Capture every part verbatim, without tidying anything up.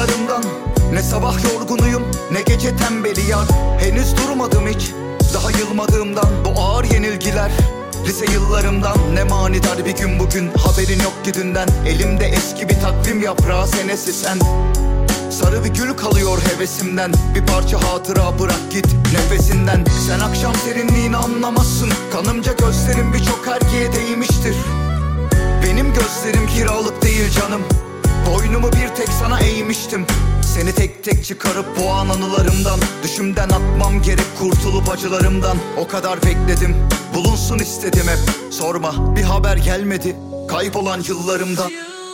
anılarımdan. Ne sabah yorgunuyum ne gece tembeli yar. Henüz durmadım hiç, daha yılmadığımdan. Bu ağır yenilgiler lise yıllarımdan. Ne manidar bir gün bugün, haberin yok ki dünden. Elimde eski bir takvim yaprağı, senesi sen. Sarı bir gül kalıyor hevesimden. Bir parça hatıra bırak git nefesinden. Sen akşam serinliğini anlamazsın. Kanımca gözlerim birçok erkeğe değmiştir. Benim gözlerim kiralık değil canım. Boynumu bir tek sana eğmiştim. Seni tek tek çıkarıp boğan anılarımdan. Düşümden atmam gerek kurtulup acılarımdan. O kadar bekledim, bulunsun istedim hep. Sorma, bir haber gelmedi kaybolan yıllarımdan.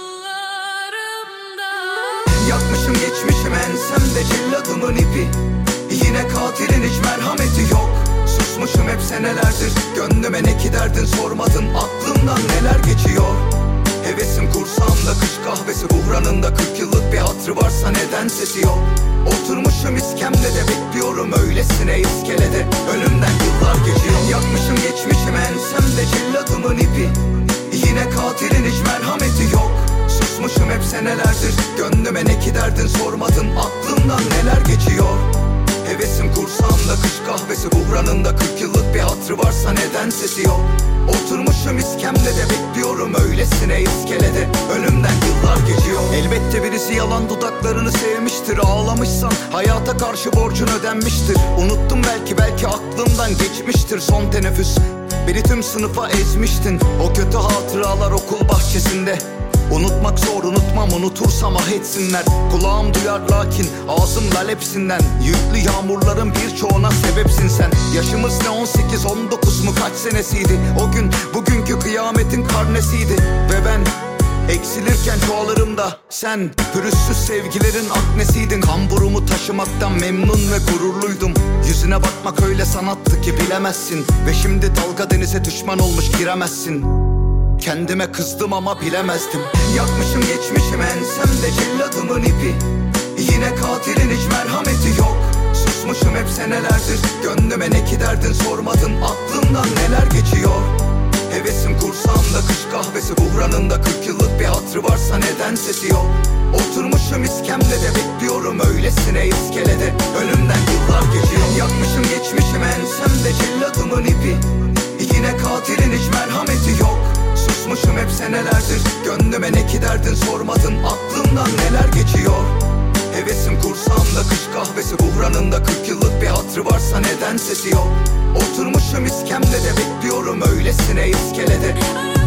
Yakmışım geçmişim ensemde celladımın ipi. Yine katilin hiç merhameti yok. Susmuşum hep senelerdir, gönlüme ne ki derdin sormadın. Aklımdan neler geçiyor. Hevesim kursağımda kış kahvesi buhranında. Kırk yıllık bir hatrı varsa neden sesi yok. Oturmuşum iskemlede bekliyorum öylesine iskelede. Önümden yıllar geçiyor. Yakmışım geçmişim ensemde celladımın ipi. Yine katilin hiç merhameti yok. Susmuşum hep senelerdir, gönlüme ne ki derdin sormadın. Aklımdan neler geçiyor. Hevesim kursağımda kış kahvesi buhranında. Kırk yıllık bir hatrı varsa neden sesi yok. Oturmuşum iskemlede bekliyorum öylesine iskelede. Önümden yıllar geçiyor. Elbette birisi yalan dudaklarını sevmiştir. Ağlamışsan hayata karşı borcun ödenmiştir. Unuttum belki, belki aklımdan geçmiştir. Son teneffüs beni tüm sınıfa ezmiştin. O kötü hatıralar okul bahçesinde. Unutmak zor, unutmam, unutursam ah etsinler. Kulağım duyar lakin ağzım lal hepsinden. Yüklü yağmurların birçoğuna sebepsin sen. Yaşımız ne, on sekiz on dokuz mu, kaç senesiydi? O gün bugünkü kıyametin karnesiydi. Ve ben eksilirken çoğalırımda sen pürüzsüz sevgilerin aknesiydin. Kamburumu taşımaktan memnun ve gururluydum. Yüzüne bakmak öyle sanattı ki bilemezsin. Ve şimdi dalga denize düşman olmuş giremezsin. Kendime kızdım ama bilemezdim. Yakmışım geçmişim ensemde celladımın ipi. Yine katilin hiç merhameti yok. Susmuşum hep senelerdir, gönlüme ne ki derdin sormadın. Aklımdan neler geçiyor. Hevesim kursağımda kış kahvesi buhranında. Kırk yıllık bir hatrı varsa neden sesi yok. Oturmuşum iskemlede bekliyorum öylesine iskelede. Önümden yıllar geçiyor. Yakmışım geçmişim ensemde celladımın ipi. Yine katilin hiç merhameti yok. Susmuşum hep senelerdir, gönlüme ne ki derdin sormadın. Aklımdan neler geçiyor. Hevesim kursağımda kış kahvesi buhranında. Kırk yıllık bir hatrı varsa neden sesi yok. Oturmuşum iskemlede bekliyorum öylesine iskelede.